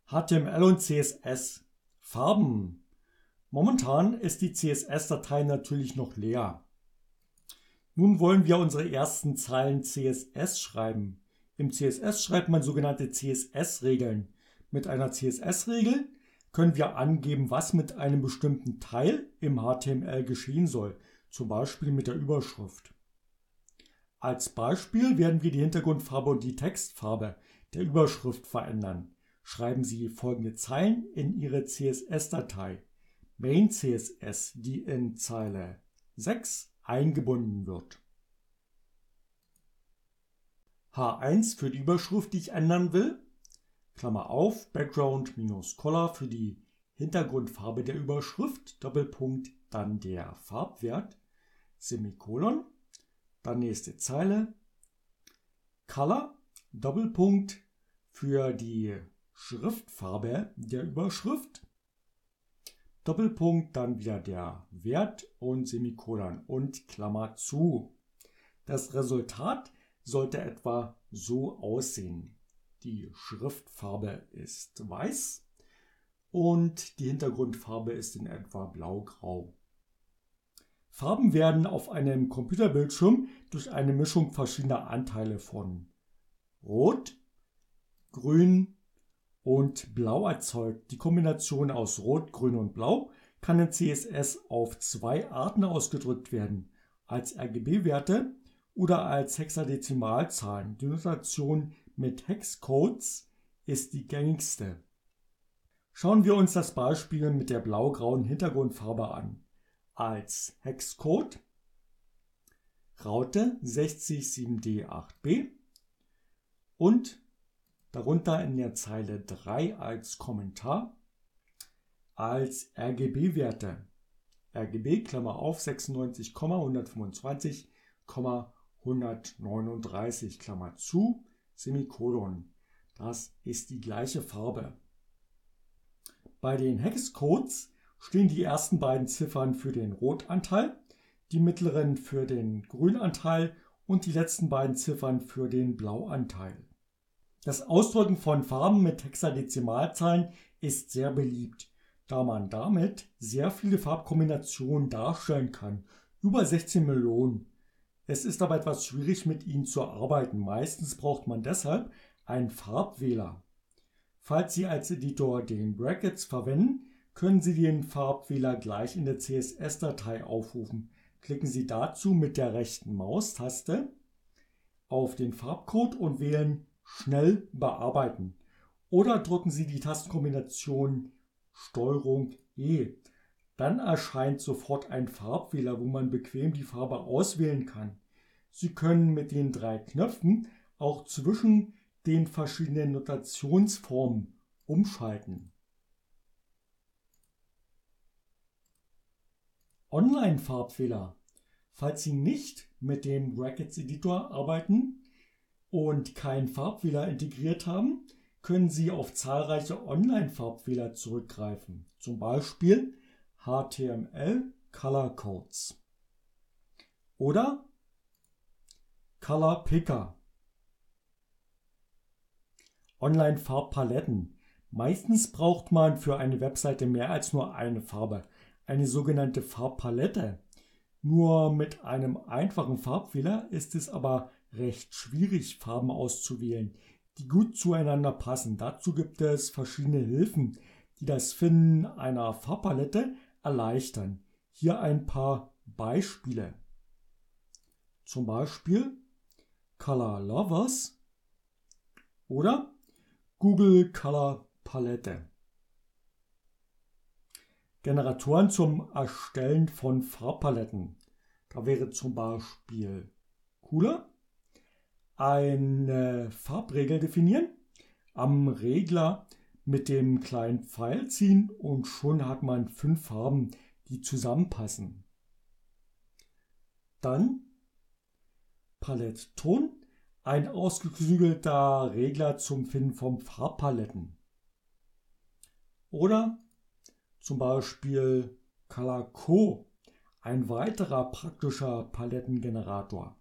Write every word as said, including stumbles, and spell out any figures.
H T M L und C S S. Farben. Momentan ist die C S S-Datei natürlich noch leer. Nun wollen wir unsere ersten Zeilen C S S schreiben. Im C S S schreibt man sogenannte C S S-Regeln. Mit einer C S S-Regel können wir angeben, was mit einem bestimmten Teil im H T M L geschehen soll, zum Beispiel mit der Überschrift. Als Beispiel werden wir die Hintergrundfarbe und die Textfarbe der Überschrift verändern. Schreiben Sie folgende Zeilen in Ihre C S S-Datei. Main C S S, die in Zeile sechs eingebunden wird. H eins für die Überschrift, die ich ändern will. Klammer auf, Background minus Color für die Hintergrundfarbe der Überschrift, Doppelpunkt, dann der Farbwert, Semikolon, dann nächste Zeile, Color, Doppelpunkt für die Schriftfarbe der Überschrift, Doppelpunkt, dann wieder der Wert und Semikolon und Klammer zu. Das Resultat sollte etwa so aussehen. Die Schriftfarbe ist weiß und die Hintergrundfarbe ist in etwa blau-grau. Farben werden auf einem Computerbildschirm durch eine Mischung verschiedener Anteile von Rot, Grün und Blau erzeugt. Die Kombination aus Rot, Grün und Blau kann in C S S auf zwei Arten ausgedrückt werden: als R G B-Werte oder als Hexadezimalzahlen. Die Notation mit Hexcodes ist die gängigste. Schauen wir uns das Beispiel mit der blau-grauen Hintergrundfarbe an. Als Hexcode Raute sechs sieben D acht B und darunter in der Zeile drei als Kommentar als R G B-Werte. R G B, Klammer auf, sechsundneunzig, hundertfünfundzwanzig, hundertneununddreißig, Klammer zu, Semikolon. Das ist die gleiche Farbe. Bei den Hexcodes stehen die ersten beiden Ziffern für den Rotanteil, die mittleren für den Grünanteil und die letzten beiden Ziffern für den Blauanteil. Das Ausdrücken von Farben mit Hexadezimalzahlen ist sehr beliebt, da man damit sehr viele Farbkombinationen darstellen kann, über sechzehn Millionen. Es ist aber etwas schwierig, mit ihnen zu arbeiten. Meistens braucht man deshalb einen Farbwähler. Falls Sie als Editor den Brackets verwenden, können Sie den Farbwähler gleich in der C S S-Datei aufrufen. Klicken Sie dazu mit der rechten Maustaste auf den Farbcode und wählen Schnell bearbeiten. Oder drücken Sie die Tastenkombination Steuerung E. Dann erscheint sofort ein Farbwähler, wo man bequem die Farbe auswählen kann. Sie können mit den drei Knöpfen auch zwischen den verschiedenen Notationsformen umschalten. Online-Farbwähler. Falls Sie nicht mit dem Brackets-Editor arbeiten und keinen Farbwähler integriert haben, können Sie auf zahlreiche Online-Farbwähler zurückgreifen. Zum Beispiel H T M L Color Codes oder Color Picker. Online-Farbpaletten. Meistens braucht man für eine Webseite mehr als nur eine Farbe, eine sogenannte Farbpalette. Nur mit einem einfachen Farbwähler ist es aber recht schwierig, Farben auszuwählen, die gut zueinander passen. Dazu gibt es verschiedene Hilfen, die das Finden einer Farbpalette erleichtern. Hier ein paar Beispiele. Zum Beispiel Color Lovers oder Google Color Palette. Generatoren zum Erstellen von Farbpaletten. Da wäre zum Beispiel Cooler. Eine Farbregel definieren, am Regler mit dem kleinen Pfeil ziehen und schon hat man fünf Farben, die zusammenpassen. Dann Paletteton, ein ausgeklügelter Regler zum Finden von Farbpaletten. Oder zum Beispiel Color Co, ein weiterer praktischer Palettengenerator.